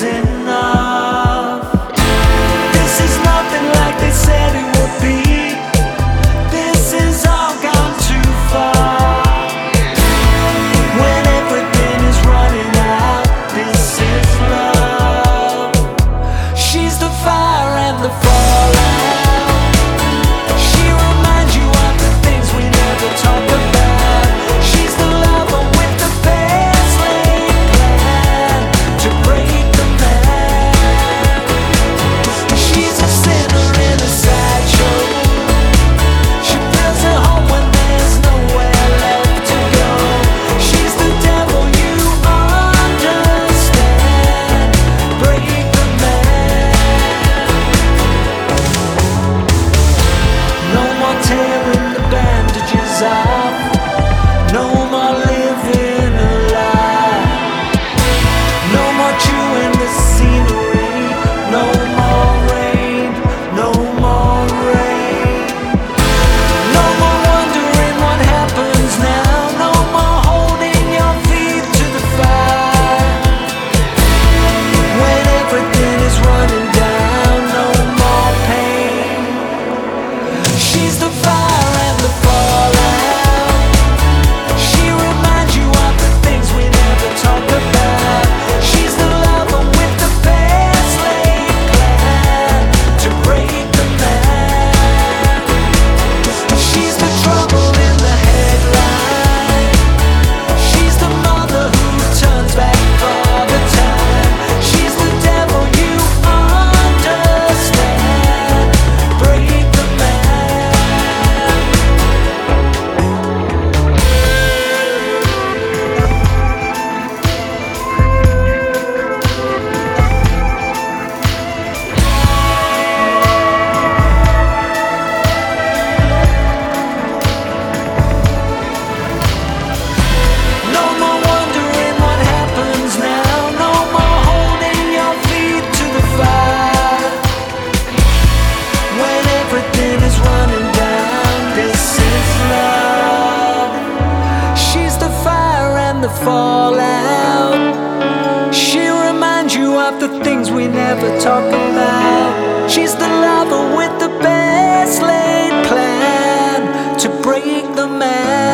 enough. This is nothing like they said it would be. This is all gone too far. When everything is running out, this is love. She's the fire and the fallout. She reminds you of the things we never talk about. She's the lover with the best laid plan to break the man. She's a sinner in a sideshow. She feels at home when there's nowhere left to go. She's the devil, you understand. Break the man. No more tearing the bandages off. No more living a lie. No more chewing the scenery. No more rain. No more rain. No more wondering what happens now. No more holding your feet to the fire. When everything is running down, no more pain. She's the fire and the fallout. She reminds you of the things we never talk about. She's the lover with the best laid plan to break the man. She's the trouble in the headline. She's the mother who turns back for the time. She's the devil, you understand. Break the man. No more wondering what happens now. No more holding your feet to the fire. When everything is running down, this is love. She's the fire and the fallout. She reminds you of the things we never talk about. She's the lover with the best laid plan to break the man.